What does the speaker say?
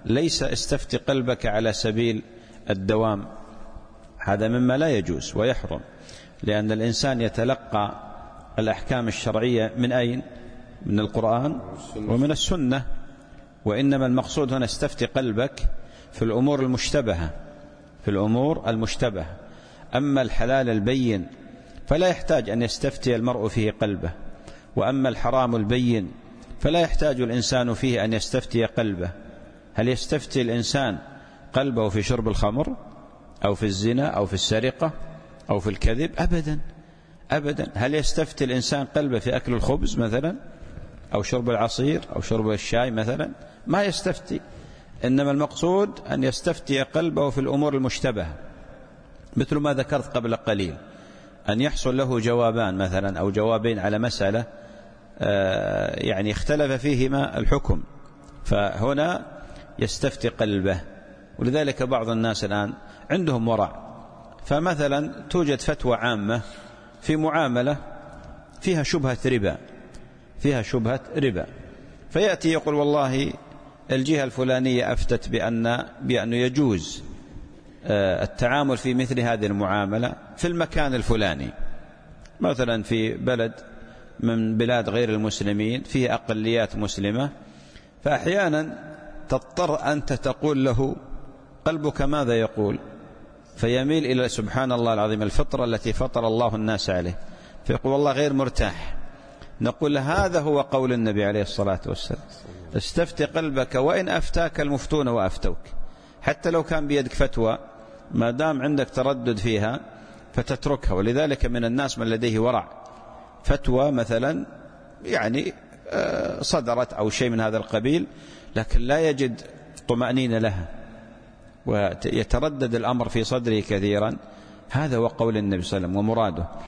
ليس استفتي قلبك على سبيل الدوام، هذا مما لا يجوز ويحرم، لأن الإنسان يتلقى الأحكام الشرعية من أين؟ من القرآن ومن السنة. وإنما المقصود هنا استفتي قلبك في الأمور المشتبهة، في الأمور المشتبهة. أما الحلال البين فلا يحتاج أن يستفتي المرء فيه قلبه، وأما الحرام البين فلا يحتاج الإنسان فيه أن يستفتي قلبه. هل يستفتي الإنسان قلبه في شرب الخمر أو في الزنا أو في السرقة أو في الكذب؟ أبدا أبدا. هل يستفتي الإنسان قلبه في أكل الخبز مثلا أو شرب العصير أو شرب الشاي مثلا؟ ما يستفتي. إنما المقصود أن يستفتي قلبه في الأمور المشتبهة، مثل ما ذكرت قبل قليل، أن يحصل له جوابان مثلا أو جوابين على مسألة يعني اختلف فيهما الحكم، فهنا يستفتي قلبه. ولذلك بعض الناس الآن عندهم ورع، فمثلا توجد فتوى عامة في معاملة فيها شبهة ربا، فيها شبهة ربا، فيأتي يقول والله الجهة الفلانية أفتت بأنه يجوز التعامل في مثل هذه المعاملة في المكان الفلاني، مثلا في بلد من بلاد غير المسلمين فيه أقليات مسلمة، فأحيانا تضطر أنت تقول له قلبك ماذا يقول، فيميل إلى سبحان الله العظيم الفطرة التي فطر الله الناس عليه، فيقول والله غير مرتاح. نقول هذا هو قول النبي عليه الصلاة والسلام، استفتي قلبك وإن أفتاك المفتون وأفتوك، حتى لو كان بيدك فتوى ما دام عندك تردد فيها فتتركها. ولذلك من الناس من لديه ورع، فتوى مثلا يعني صدرت أو شيء من هذا القبيل لكن لا يجد طمأنينة لها ويتردد الأمر في صدره كثيرا، هذا هو قول النبي صلى الله عليه وسلم ومراده.